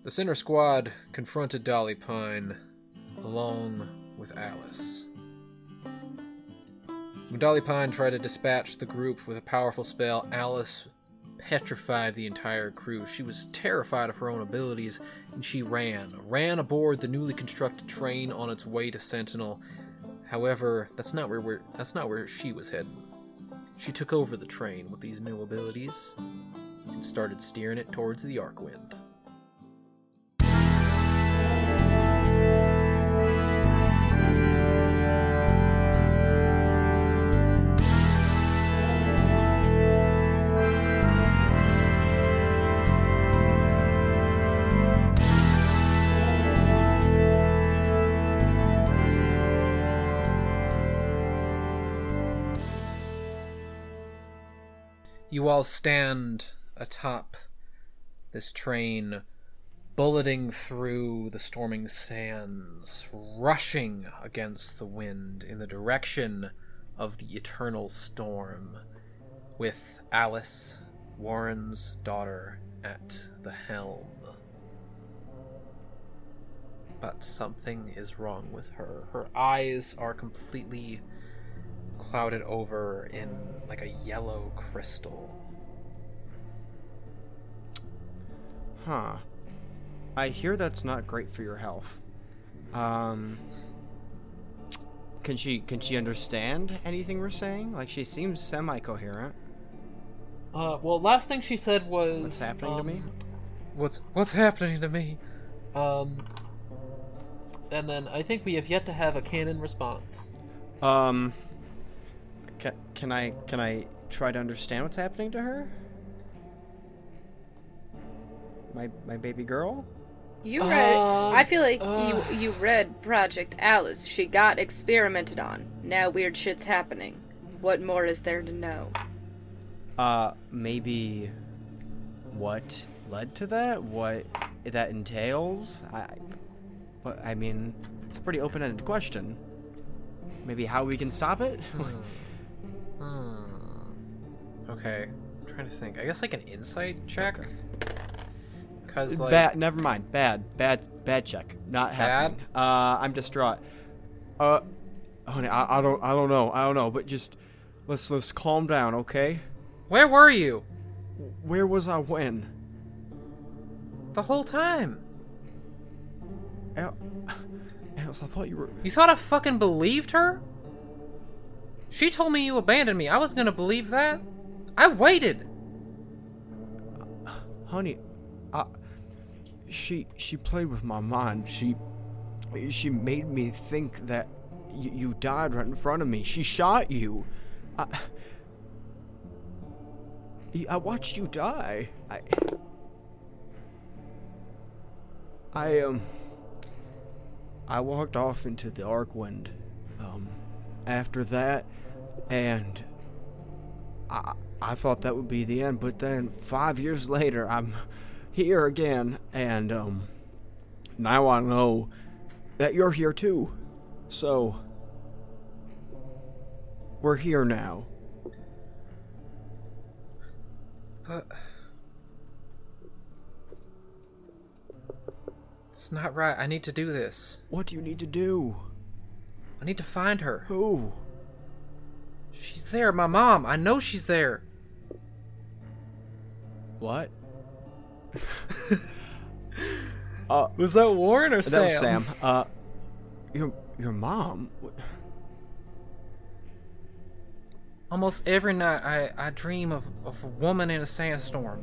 The Sinner Squad confronted Dolly Pine along with Alice. When Dolly Pine tried to dispatch the group with a powerful spell, Alice petrified the entire crew. She was terrified of her own abilities, and she ran aboard the newly constructed train on its way to Sentinel. However, that's not where she was heading. She took over the train with these new abilities and started steering it towards the Arcwind. You all stand atop this train, bulleting through the storming sands, rushing against the wind in the direction of the eternal storm, with Alice, Warren's daughter, at the helm. But something is wrong with her. Her eyes are completely clouded over in like a yellow crystal. Huh. I hear that's not great for your health. Can she understand anything we're saying? Like, she seems semi-coherent. Well, last thing she said was, "What's happening to me?" What's happening to me? And then I think we have yet to have a canon response. Can I try to understand what's happening to her? My baby girl? You read. I feel like you read Project Alice. She got experimented on. Now weird shit's happening. What more is there to know? Maybe what led to that? What that entails? I mean, it's a pretty open-ended question. Maybe how we can stop it? Okay. I'm trying to think. I guess like an insight check? Okay. Cause like... Bad, never mind. Bad check. Not happening. I'm distraught. Honey, I don't know, but just let's calm down, okay? Where were you? Where was I when? The whole time. Alice, I thought you were... You thought I fucking believed her? She told me you abandoned me. I was gonna believe that. I waited. Honey, she played with my mind. She made me think that you died right in front of me. She shot you. I watched you die. I walked off into the Arcwind. After that, and I thought that would be the end, but then 5 years later, I'm here again, and now I know that you're here too. So, we're here now. But... it's not right. I need to do this. What do you need to do? I need to find her. Who? She's there, my mom. I know she's there. What? Was that Warren or Sam? That was Sam. Your mom? Almost every night I dream of a woman in a sandstorm.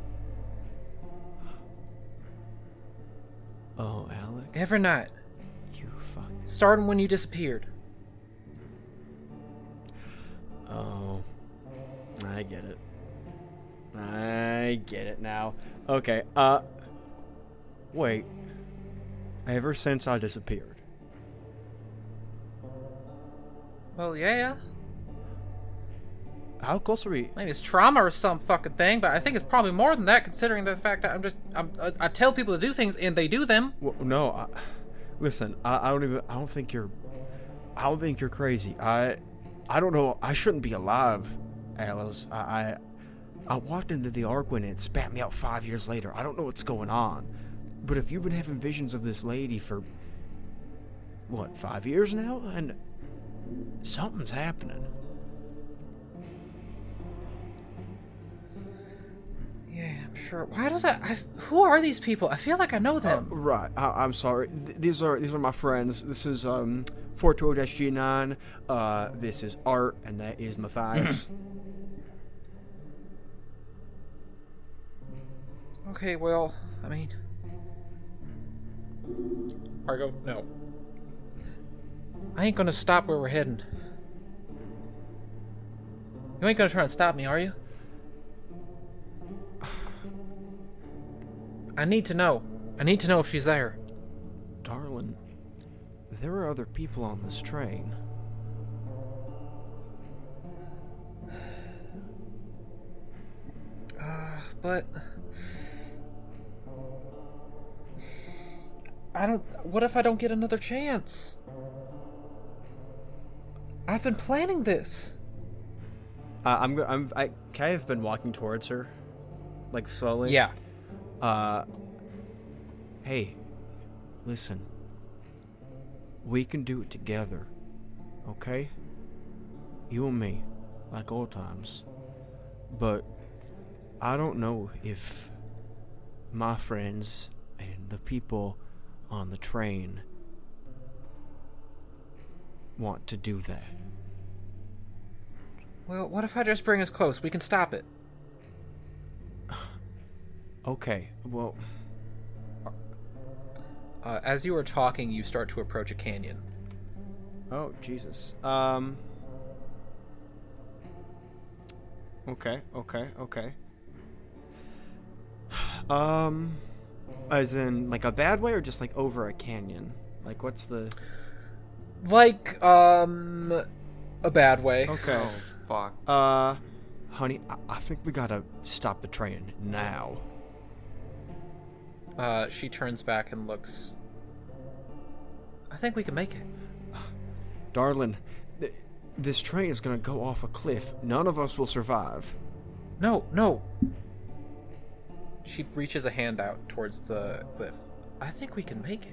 Oh, Alex? Every night. You fucking... Starting when you disappeared. Oh. I get it. I get it now. Okay, wait. Ever since I disappeared? Well, yeah. How close are we? Maybe it's trauma or some fucking thing, but I think it's probably more than that, considering the fact that I tell people to do things and they do them. Well, no, listen. I don't think you're crazy. I don't know. I shouldn't be alive, Alice. I walked into the Arcwind and it spat me out 5 years later. I don't know what's going on. But if you've been having visions of this lady for, 5 years now? And something's happening. Yeah, I'm sure. Why does that... who are these people? I feel like I know them. Right. I'm sorry. These are my friends. This is 420-G9. This is Art, and that is Matthias. Okay, well, I mean... Argo, no. I ain't gonna stop where we're heading. You ain't gonna try and stop me, are you? I need to know. I need to know if she's there. Darling, there are other people on this train. But... What if I don't get another chance? I've been planning this. I kind of been walking towards her, like slowly. Yeah. Hey, listen. We can do it together, okay? You and me, like old times. But I don't know if my friends and the people on the train want to do that. Well, what if I just bring us close? We can stop it. Okay, well... as you are talking, you start to approach a canyon. Oh, Jesus. Okay. As in, like, a bad way or just, like, over a canyon? Like, what's the... Like, a bad way. Okay. Oh, fuck. Honey, I think we gotta stop the train now. She turns back and looks. I think we can make it. Darling, this train is gonna go off a cliff. None of us will survive. No. She reaches a hand out towards the cliff. I think we can make it.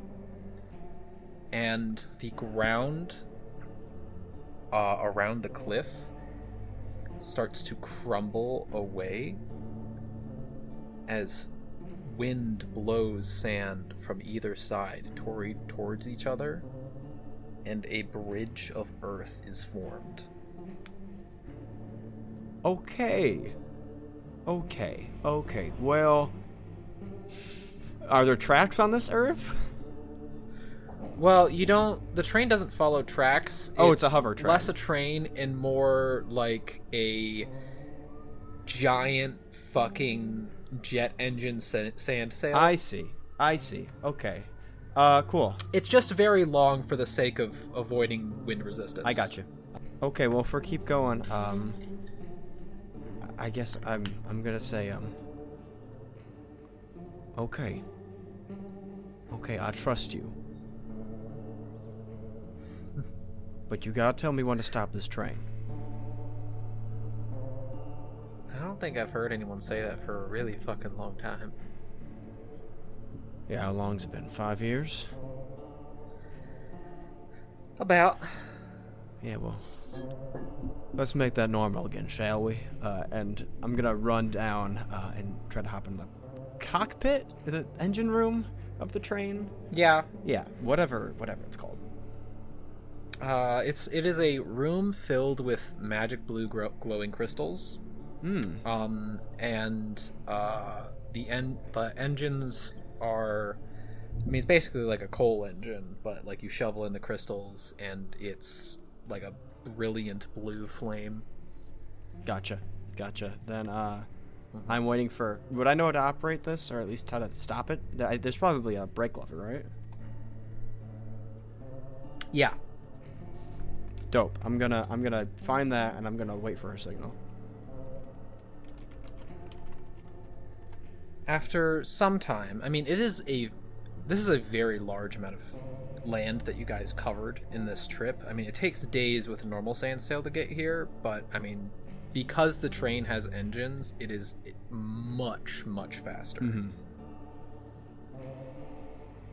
And the ground around the cliff starts to crumble away as wind blows sand from either side towards each other, and a bridge of earth is formed. Okay. Well, are there tracks on this earth? Well, the train doesn't follow tracks. Oh, it's a hover train. Less a train and more like a giant fucking jet engine sand sail. I see. Okay. Cool. It's just very long for the sake of avoiding wind resistance. I got you. Okay, well, if we keep going, I guess I'm gonna say, okay, I trust you. But you gotta tell me when to stop this train. I don't think I've heard anyone say that for a really fucking long time. Yeah, how long's it been? 5 years? About. Yeah, well, let's make that normal again, shall we? And I'm gonna run down and try to hop in the cockpit, the engine room of the train. Yeah. Yeah, whatever it's called. It is a room filled with magic blue glowing crystals. And the engines are, I mean, it's basically like a coal engine, but like you shovel in the crystals and it's like a brilliant blue flame. Gotcha. Then I'm waiting for, would I know how to operate this, or at least how to stop it? There's probably a brake lever, right? Yeah. Dope. I'm gonna find that, and I'm gonna wait for her signal. After some time, I mean, this is a very large amount of land that you guys covered in this trip. I mean, it takes days with a normal sand sail to get here, but I mean, because the train has engines, it is much, much faster. Mm-hmm.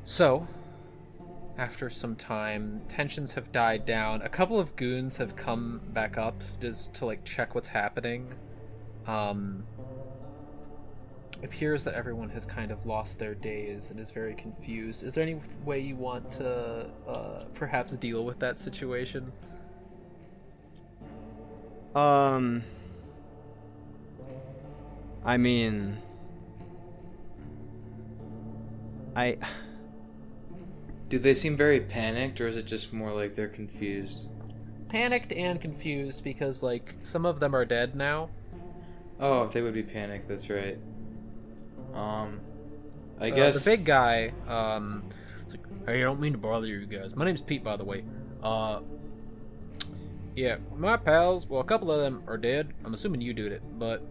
So, after some time, tensions have died down. A couple of goons have come back up just to like check what's happening. It appears that everyone has kind of lost their days and is very confused. Is there any way you want to perhaps deal with that situation? I mean, Do they seem very panicked, or is it just more like they're confused? Panicked and confused because like some of them are dead now. Oh, if they would be panicked, that's right. I guess the big guy. It's like, hey, I don't mean to bother you guys. My name's Pete, by the way. Yeah, my pals. Well, a couple of them are dead. I'm assuming you did it, but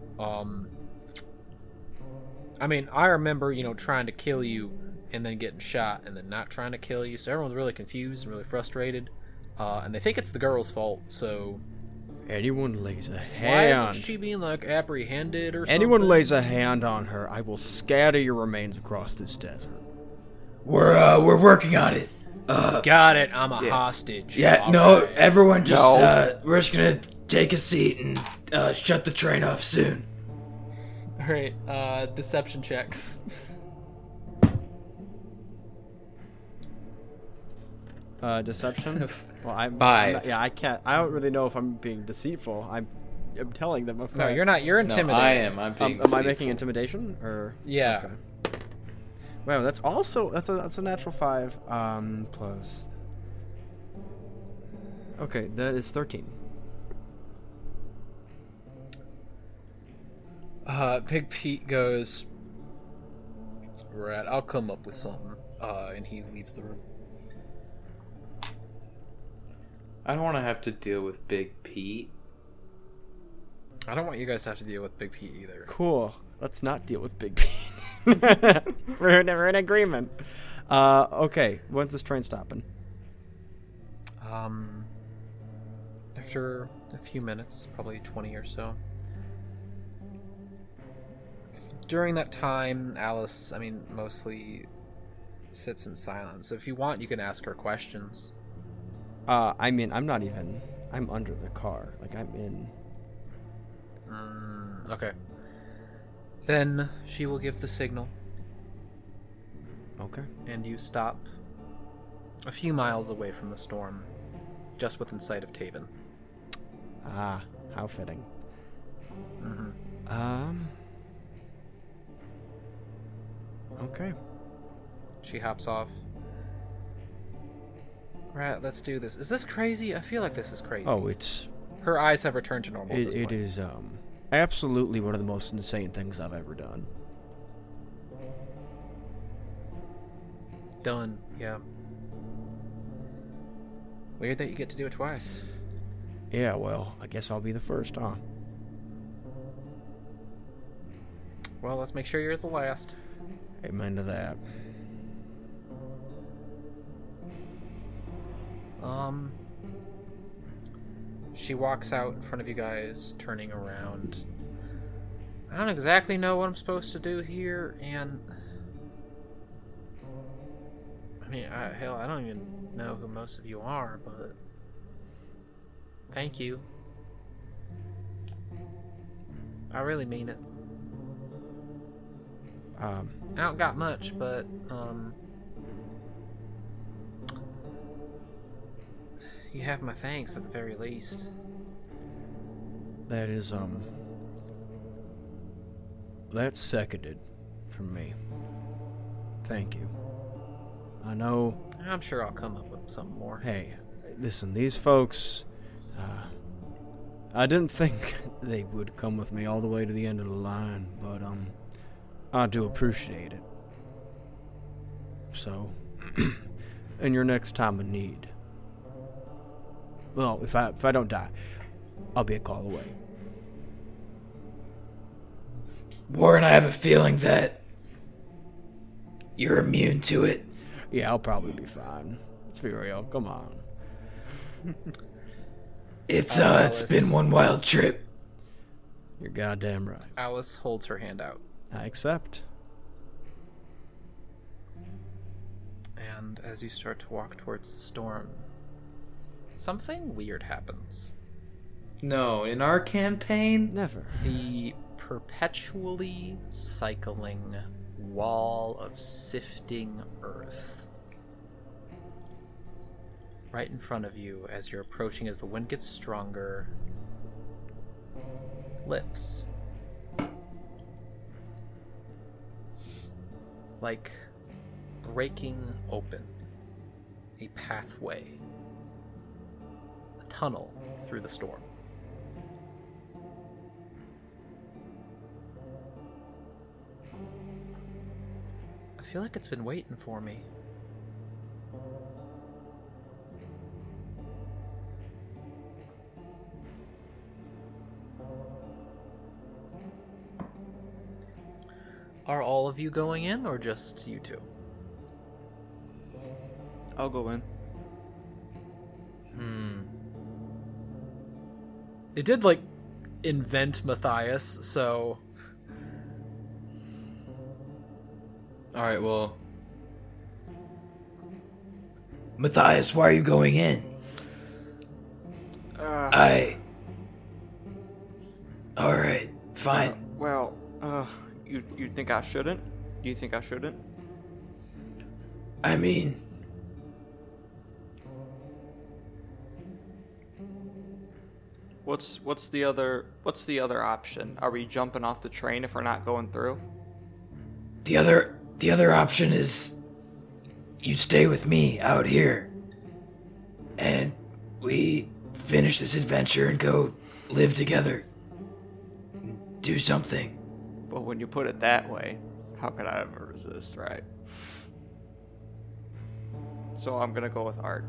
I mean, I remember trying to kill you and then getting shot and then not trying to kill you. So everyone's really confused and really frustrated, and they think it's the girl's fault. So anyone lays a why hand. isn't she being like apprehended or something? Anyone lays a hand on her, I will scatter your remains across this desert. We're working on it. Got it. I'm a hostage. Yeah, All no, right. everyone just we're just gonna take a seat and shut the train off soon. All right. Deception checks. Deception? Well, I'm 5. yeah, I can't. I don't really know if I'm being deceitful. I'm telling them a fact. No, you're not. You're No, intimidating. I am. I'm being Am I deceitful. making intimidation or? Yeah. Okay. Wow, that's also that's a natural 5. Plus. Okay, that is 13. Big Pete goes, right, I'll come up with something. And he leaves the room. I don't want to have to deal with Big Pete. I don't want you guys to have to deal with Big Pete either. Cool. Let's not deal with Big Pete. we're in agreement. Okay. When's this train stopping? After a few minutes, probably 20 or so. During that time, Alice, mostly sits in silence. If you want, you can ask her questions. I'm not even. I'm under the car. Like, I'm in. Okay. Then she will give the signal, Okay. and you stop a few miles away from the storm, just within sight of Taven. Ah, how fitting. Okay. She hops off. Right, let's do this. Is this crazy? I feel like this is crazy. Oh, it's Her eyes have returned to normal at this it point. is absolutely one of the most insane things I've ever done. Done, yeah. Weird that you get to do it twice. Yeah, well, I guess I'll be the first, huh? Well, let's make sure you're the last. Amen to that. She walks out in front of you guys, turning around. I don't exactly know what I'm supposed to do here, and hell, I don't even know who most of you are, but thank you. I really mean it. I don't got much, but you have my thanks at the very least. That is that's seconded from me. Thank you. I know. I'm sure I'll come up with something more. Hey, listen, these folks, I didn't think they would come with me all the way to the end of the line, but I do appreciate it. So, in your next time of need, well, if I don't die, I'll be a call away. Warren, I have a feeling that you're immune to it. Yeah, I'll probably be fine. Let's be real. Come on. It's been one wild trip. You're goddamn right. Alice holds her hand out, I accept. And as you start to walk towards the storm, something weird happens. No, in our campaign? Never. The perpetually cycling wall of sifting earth right in front of you as you're approaching, as the wind gets stronger, lifts. Like breaking open a pathway, a tunnel through the storm. I feel like it's been waiting for me. Are all of you going in, or just you two? I'll go in. It did, invent Matthias, so... Alright, well... Matthias, why are you going in? Alright, fine. You think I shouldn't? Do you think I shouldn't? I mean... What's the other option? Are we jumping off the train if we're not going through? The other option is you stay with me out here and we finish this adventure and go live together. Do something. But when you put it that way, how could I ever resist, right? So I'm gonna go with Art.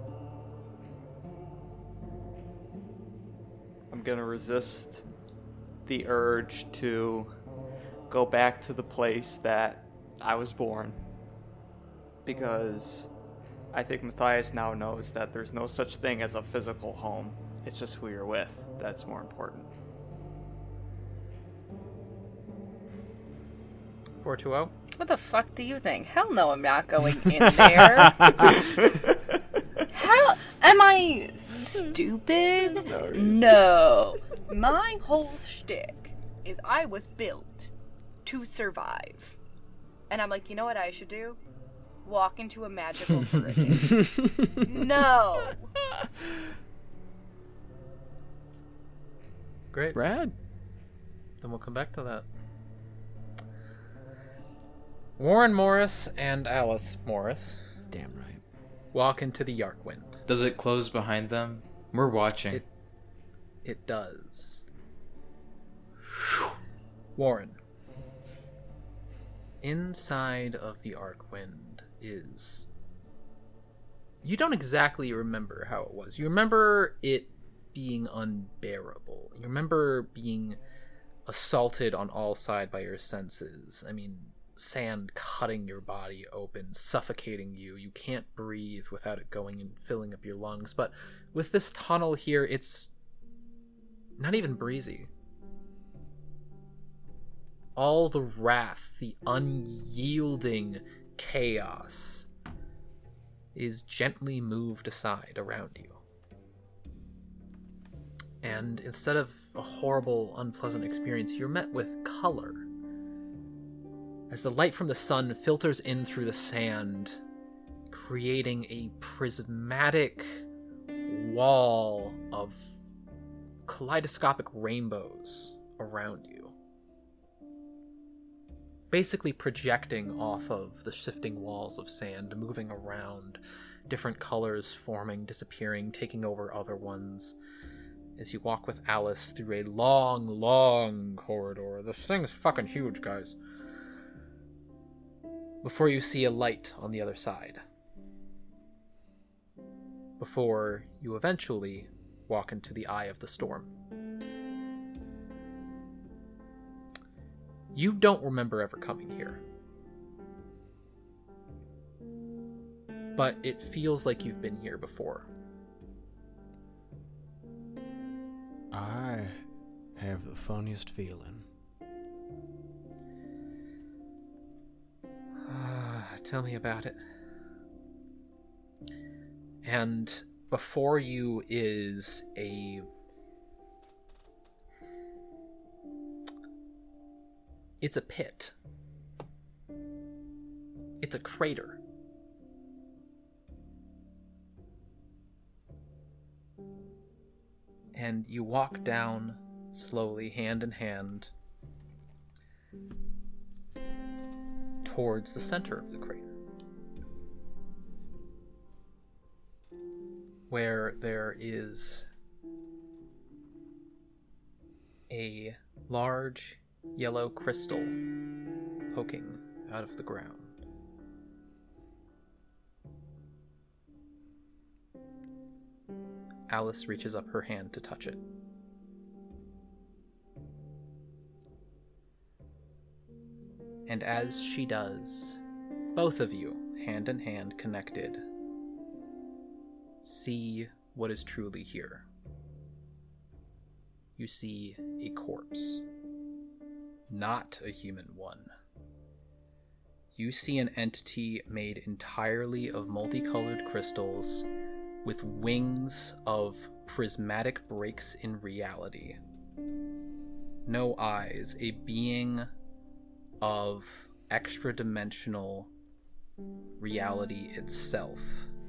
I'm gonna resist the urge to go back to the place that I was born, because I think Matthias now knows that there's no such thing as a physical home. It's just who you're with that's more important. 420? What the fuck do you think? Hell no, I'm not going in there. How am I stupid? No. My whole shtick is I was built to survive. And I'm like, you know what I should do? Walk into a magical hurricane. No. Great. Brad? Then we'll come back to that. Warren Morris and Alice Morris Damn right. walk into the Yarkwind. Does it close behind them? We're watching. It does. Warren. Inside of the Arkwind is... You don't exactly remember how it was. You remember it being unbearable. You remember being assaulted on all sides by your senses. I mean, sand cutting your body open, suffocating you. You can't breathe without it going and filling up your lungs. But with this tunnel here, it's not even breezy. All the wrath, the unyielding chaos is gently moved aside around you. And instead of a horrible, unpleasant experience, you're met with color. As the light from the sun filters in through the sand, creating a prismatic wall of kaleidoscopic rainbows around you. Basically projecting off of the shifting walls of sand, moving around, different colors forming, disappearing, taking over other ones. As you walk with Alice through a long, long corridor. This thing's fucking huge, guys. Before you see a light on the other side. Before you eventually walk into the eye of the storm. You don't remember ever coming here. But it feels like you've been here before. I have the funniest feeling. Tell me about it. And before you is it's a pit. It's a crater. And you walk down slowly, hand in hand, towards the center of the crater, where there is a large yellow crystal poking out of the ground. Alice reaches up her hand to touch it. And as she does, both of you, hand in hand connected, see what is truly here. You see a corpse, not a human one. You see an entity made entirely of multicolored crystals with wings of prismatic breaks in reality. No eyes, a being of extra-dimensional reality itself.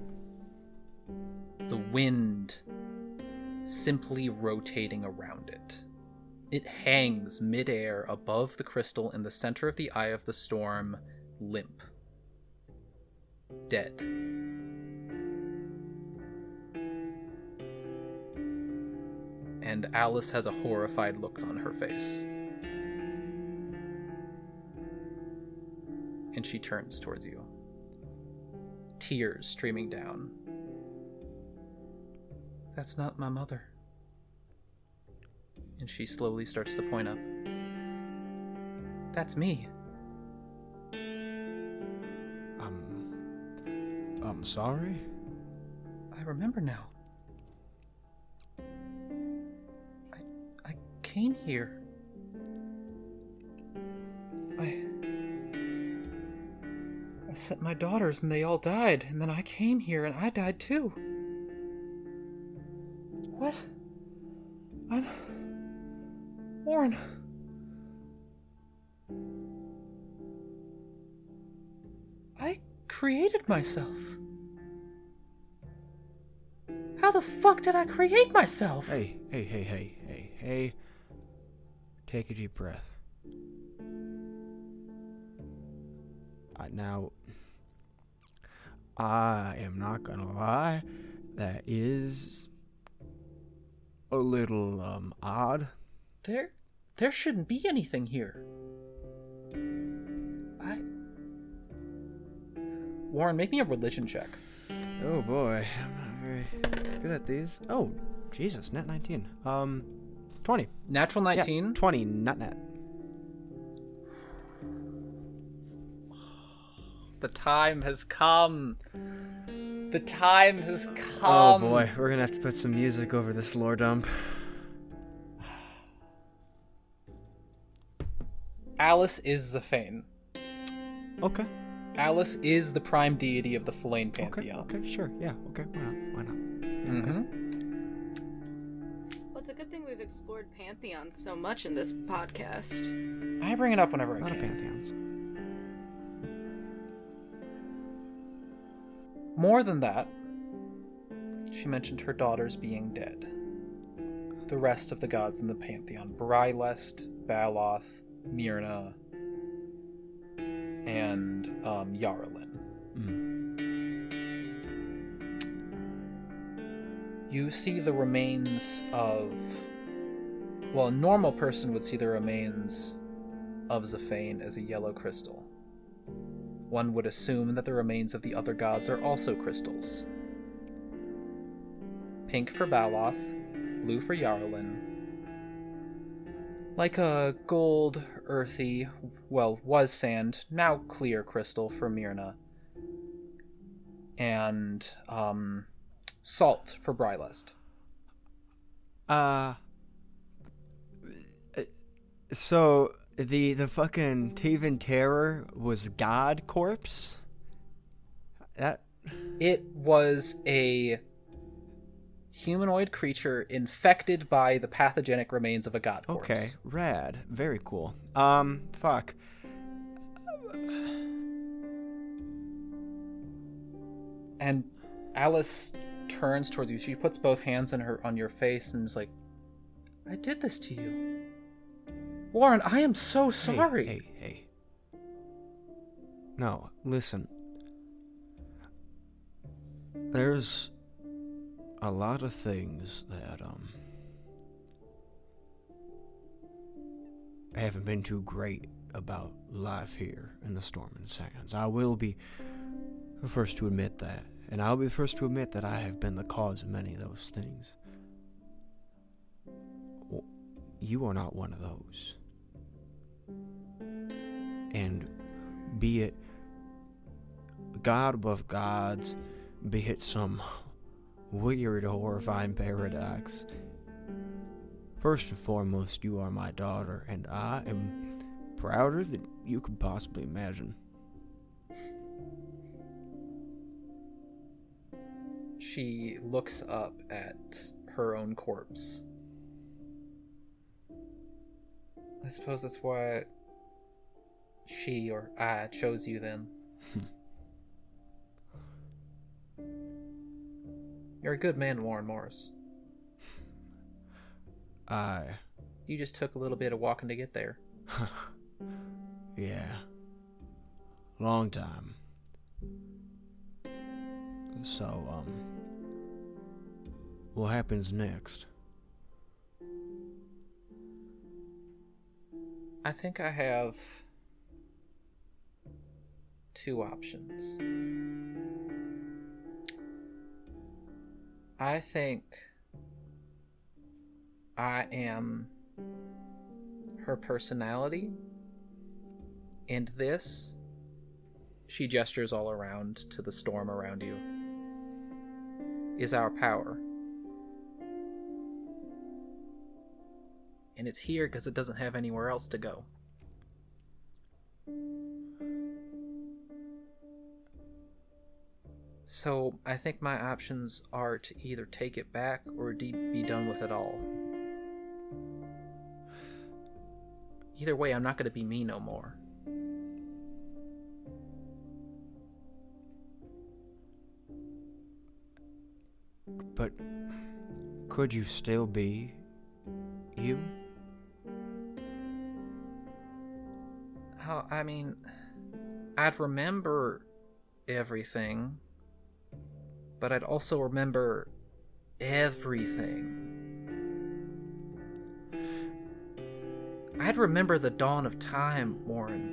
The wind simply rotating around it. It hangs midair above the crystal in the center of the eye of the storm, limp. Dead. And Alice has a horrified look on her face. And she turns towards you. Tears streaming down. That's not my mother. And she slowly starts to point up. That's me. I'm sorry? I remember now. I came here. I sent my daughters and they all died, and then I came here and I died too. What? I'm... Warren. I created myself. How the fuck did I create myself? Hey. Take a deep breath. Now, I am not gonna lie, that is a little, odd. There shouldn't be anything here. Warren, make me a religion check. Oh boy, I'm not very good at these. Oh, Jesus, net 19. 20. Natural 19? Yeah, 20, not net. The time has come. The time has come. Oh boy, we're gonna have to put some music over this lore dump. Alice is Zafane. Okay. Alice is the prime deity of the Flayn Pantheon. Okay, sure, yeah, okay, why not? Yeah, Mm-hmm. Well, it's a good thing we've explored pantheons so much in this podcast. I bring it up whenever I A lot of can. pantheons. More than that, she mentioned her daughters being dead. The rest of the gods in the Pantheon, Brylest, Baloth, Myrna, and Yarlin. You see the remains of... Well, a normal person would see the remains of Zafane as a yellow crystal. One would assume that the remains of the other gods are also crystals. Pink for Baloth, blue for Yarlin. Like a gold, earthy, well, was sand, now clear crystal for Myrna. And, salt for Brylest. So the fucking Taven Terror was God corpse? That It was a humanoid creature infected by the pathogenic remains of a god corpse. Okay, rad. Very cool. Fuck. And Alice turns towards you. She puts both hands on your face and is like, I did this to you. Warren, I am so sorry. Hey. No, listen. There's a lot of things that, haven't been too great about life here in the Storming Sands. I will be the first to admit that. And I'll be the first to admit that I have been the cause of many of those things. Well, you are not one of those. And be it God above gods, be it some weird, horrifying paradox, first and foremost, you are my daughter, and I am prouder than you could possibly imagine. She looks up at her own corpse. I suppose that's why she or I chose you then. You're a good man, Warren Morris. You just took a little bit of walking to get there. Yeah. Long time. So, what happens next? I think I have two options. I think I am her personality, and this, she gestures all around to the storm around you, is our power. And it's here because it doesn't have anywhere else to go. So I think my options are to either take it back or be done with it all. Either way, I'm not going to be me no more. But could you still be you? I mean, I'd remember everything, but I'd also remember everything. I'd remember the dawn of time, Warren.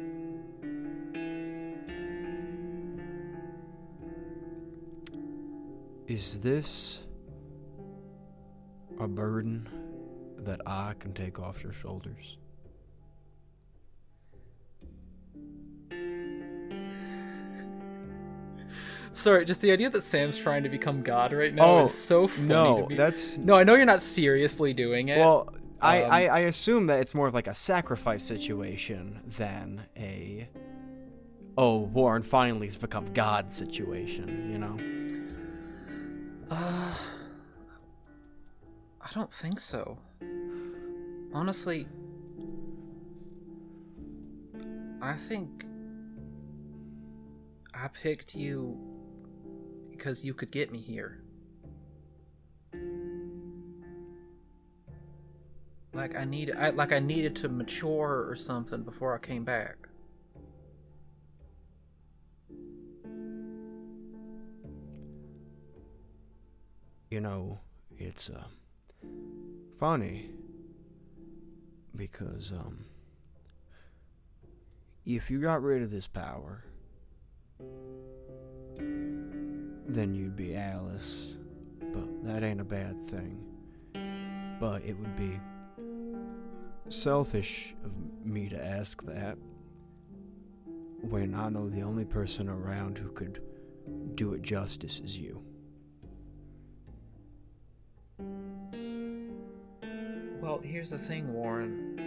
Is this a burden that I can take off your shoulders? Sorry, just the idea that Sam's trying to become God right now is so funny to me. No, I know you're not seriously doing it. Well, I assume that it's more of like a sacrifice situation than a, oh, Warren finally has become God situation, you know? I don't think so. Honestly, I think I picked you because you could get me here. I needed to mature or something before I came back. You know, it's funny because if you got rid of this power, then you'd be Alice, but that ain't a bad thing. But it would be selfish of me to ask that when I know the only person around who could do it justice is you. Well, here's the thing, Warren.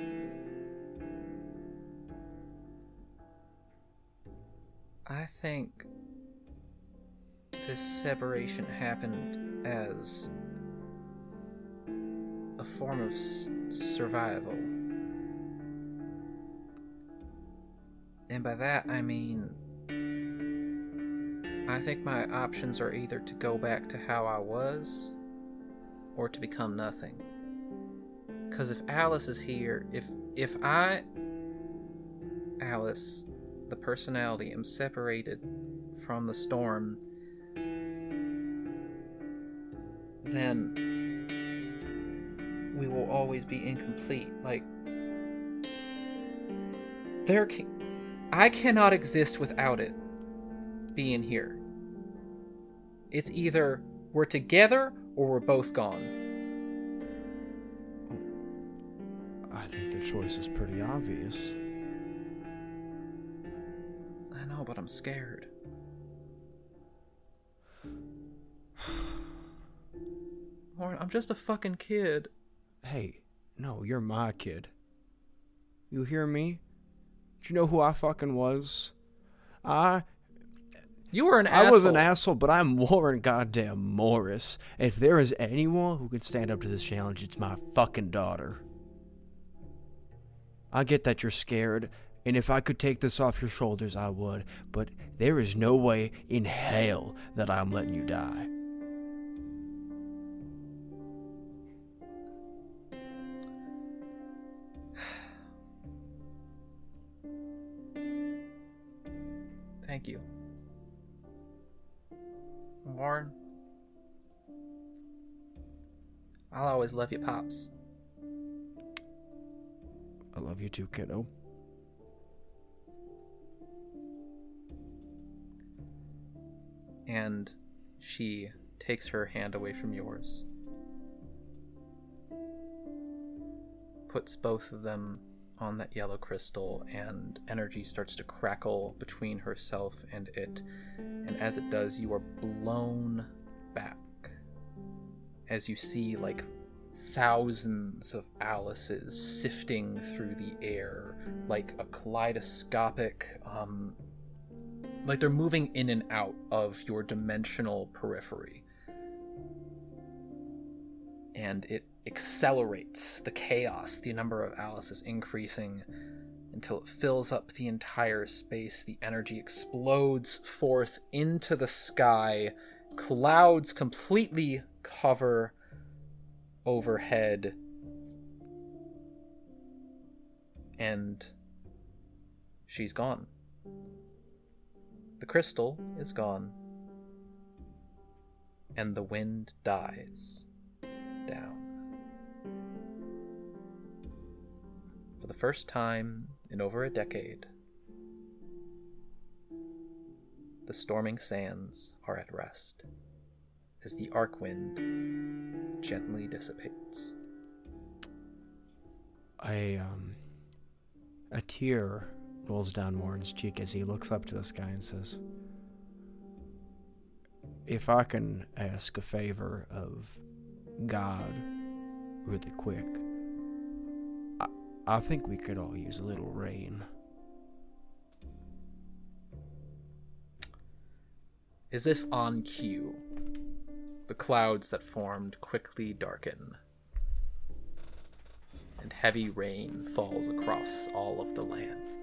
I think this separation happened as a form of survival. And by that, I mean, I think my options are either to go back to how I was, or to become nothing. Because if Alice is here, if I, Alice, the personality, am separated from the storm, then we will always be incomplete. Like, I cannot exist without it being here. It's either we're together or we're both gone. I think the choice is pretty obvious. I know, but I'm scared. Warren, I'm just a fucking kid. Hey, no, you're my kid. You hear me? Do you know who I fucking was? You were an asshole. I was an asshole, but I'm Warren goddamn Morris. If there is anyone who can stand up to this challenge, it's my fucking daughter. I get that you're scared, and if I could take this off your shoulders, I would, but there is no way in hell that I'm letting you die. Thank you. Warren, I'll always love you, Pops. I love you too, kiddo. And she takes her hand away from yours, puts both of them on that yellow crystal, and energy starts to crackle between herself and it. And as it does, you are blown back as you see like thousands of Alices sifting through the air like a kaleidoscopic, like they're moving in and out of your dimensional periphery. And it accelerates the chaos, the number of Alices increasing until it fills up the entire space. The energy explodes forth into the sky. Clouds completely cover overhead. And she's gone. The crystal is gone. And the wind dies down. For the first time in over a decade, the storming sands are at rest as the Arcwind gently dissipates. A tear rolls down Warren's cheek as he looks up to the sky and says, "If I can ask a favor of God really quick, I think we could all use a little rain." As if on cue, the clouds that formed quickly darken, and heavy rain falls across all of the land.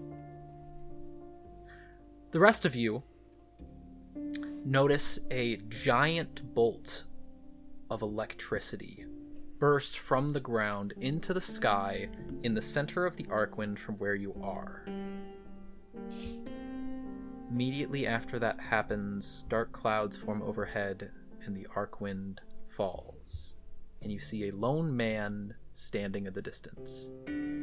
The rest of you notice a giant bolt of electricity burst from the ground into the sky in the center of the Arcwind from where you are. Immediately after that happens, dark clouds form overhead and the Arcwind falls, and you see a lone man standing in the distance.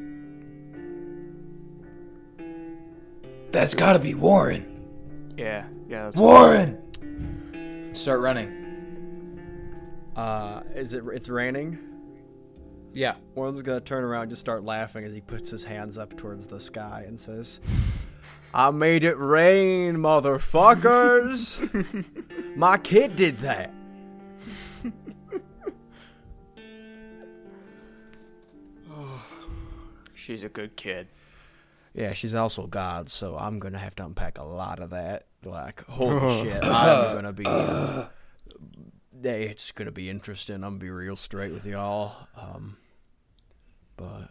That's gotta be Warren. Yeah, that's Warren! Start running. It's raining? Yeah. Warren's gonna turn around and just start laughing as he puts his hands up towards the sky and says, "I made it rain, motherfuckers! My kid did that." She's a good kid. Yeah, she's also God, so I'm gonna have to unpack a lot of that. Like, holy shit, I'm gonna be. It's gonna be interesting. I'm gonna be real straight with y'all. But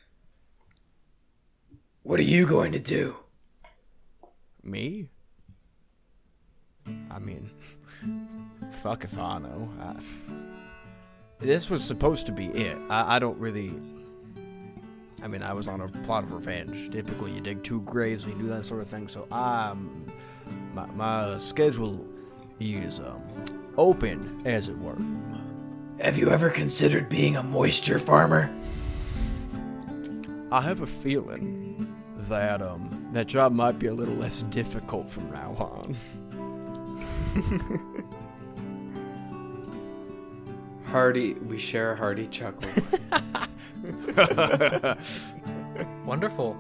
What are you going to do? me? I mean, fuck if I know. This was supposed to be it. I don't really. I mean, I was on a plot of revenge. Typically, you dig 2 graves and you do that sort of thing. So my schedule is open, as it were. Have you ever considered being a moisture farmer? I have a feeling that that job might be a little less difficult from now on. We share a hearty chuckle. Wonderful.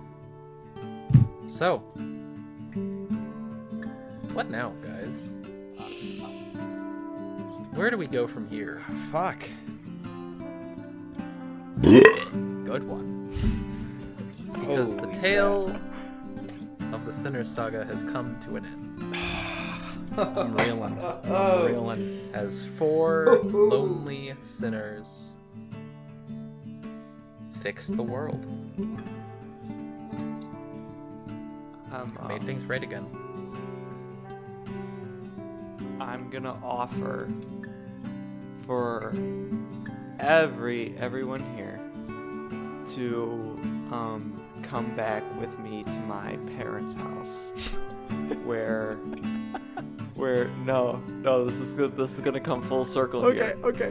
So, what now, guys? Where do we go from here? Fuck. Good one. Because the tale of the Sinner Saga has come to an end. I'm reeling. I'm reeling. As 4 lonely sinners fixed the world. Made things right again. I'm gonna offer for everyone here to come back with me to my parents' house, where no, this is good. This is gonna come full circle here. Okay.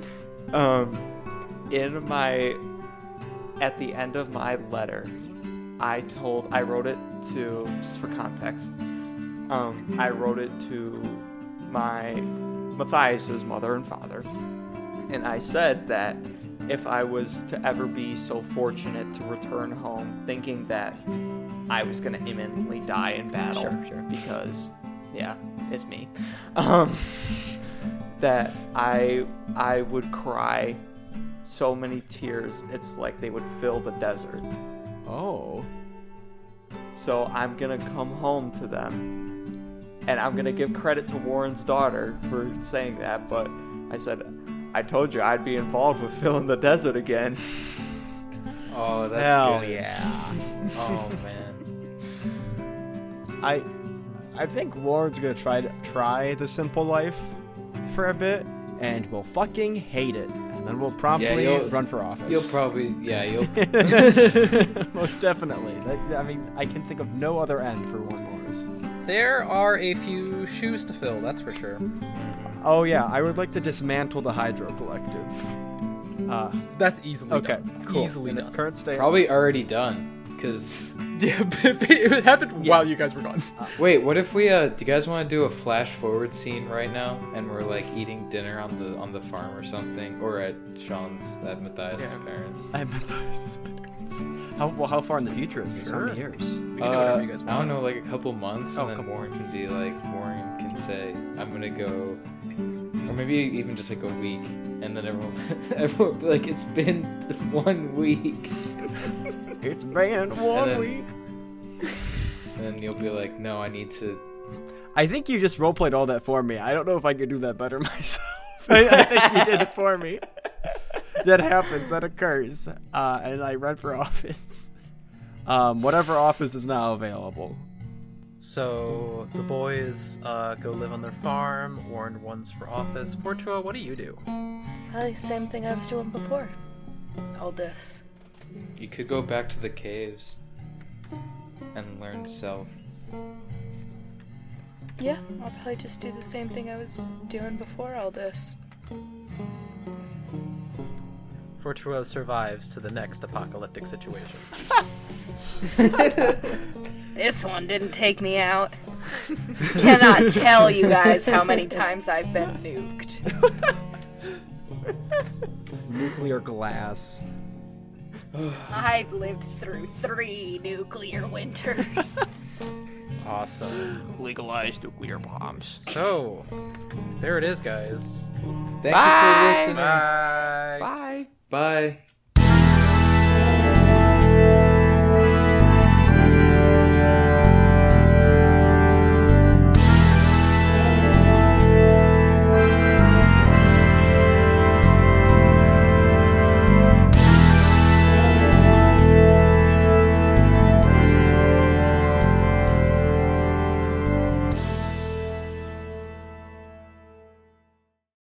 At the end of my letter, I wrote it to, just for context, I wrote it to Matthias's mother and father, and I said that if I was to ever be so fortunate to return home, thinking that I was going to imminently die in battle, Sure. because, yeah, it's me, that I would cry so many tears, it's like they would fill the desert. Oh. So I'm gonna come home to them, and I'm gonna give credit to Warren's daughter for saying that, but I said, I told you I'd be involved with filling the desert again. Oh, that's Hell good. yeah. Oh man. I think Warren's gonna try the simple life for a bit, and will fucking hate it, and then we'll promptly run for office. You'll probably, you'll. Most definitely. I can think of no other end for Warren Morris. There are a few shoes to fill, that's for sure. Oh yeah, I would like to dismantle the Hydro Collective. That's easily Okay, done. cool. Easily In done. its current state. Probably already done, because... Yeah, it happened while you guys were gone. Wait, what if we, do you guys want to do a flash forward scene right now? And we're, like, eating dinner on the farm or something? Or at Matthias' parents? At Matthias' parents. How far in the future is this? How many years? We can do whatever you guys want. I don't know, like a couple months, Oh, and then couple Warren can be like, Warren can say, I'm gonna go, or maybe even just like a week, and then everyone will be like, it's been 1 week. It's been one week. And then you'll be like, no, I need to. I think you just roleplayed all that for me. I don't know if I could do that better myself. I think you did it for me. That happens. That occurs. And I run for office. Whatever office is now available. So the boys go live on their farm. Warren runs for office. Fortua, what do you do? Probably the same thing I was doing before. All this. You could go back to the caves and learn self. Yeah, I'll probably just do the same thing I was doing before all this. Fortua survives to the next apocalyptic situation. This one didn't take me out. Cannot tell you guys how many times I've been nuked. Nuclear glass. I've lived through 3 nuclear winters. Awesome. Legalized nuclear bombs. So, there it is, guys. Thank you for listening. Bye. Bye. Bye.